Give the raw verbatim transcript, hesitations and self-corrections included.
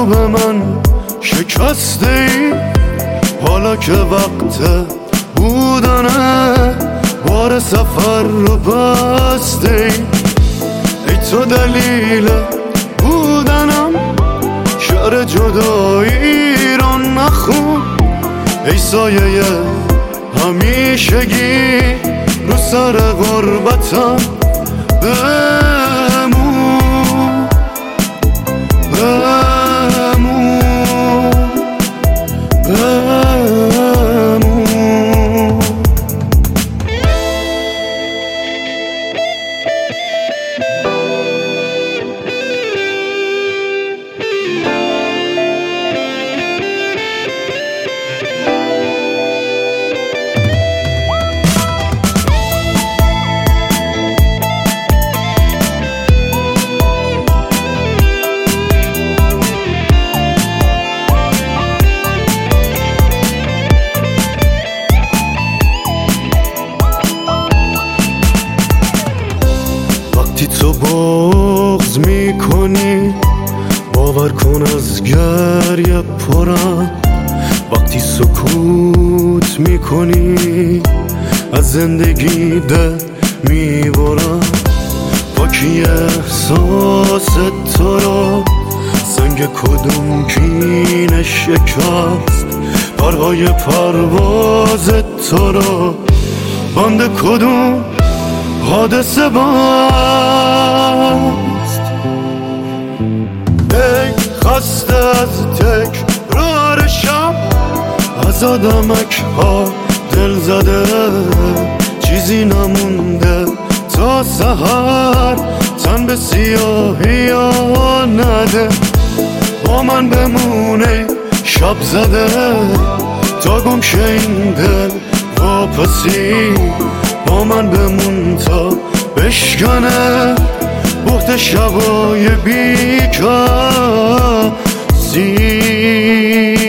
رو به من شکسته ای، حالا که وقت بودنه بار سفر رو بسته ای. ای تو دلیل بودنم، شعر جدایی رو نخون. ای سایه همیشگی رو سر غربتم بمون بمون بمون. وقتی تو بغض میکنی باور کن از گریه پرم، وقتی سکوت میکنی از زندگی دل میبرم. پاکی احساس تو را سنگ کدوم کینه شکست، پرهای پرواز تو را بند کدوم حادثه باست. ای خسته از تکرار شب، از آدمک ها دل زده، چیزی نمونده تا سحر، تن به سیاهی ها نده. با من بمونه شب زده تا گم شه این دل واپسی. با من بمون تا بشکنه بخت شبای بیکاسی.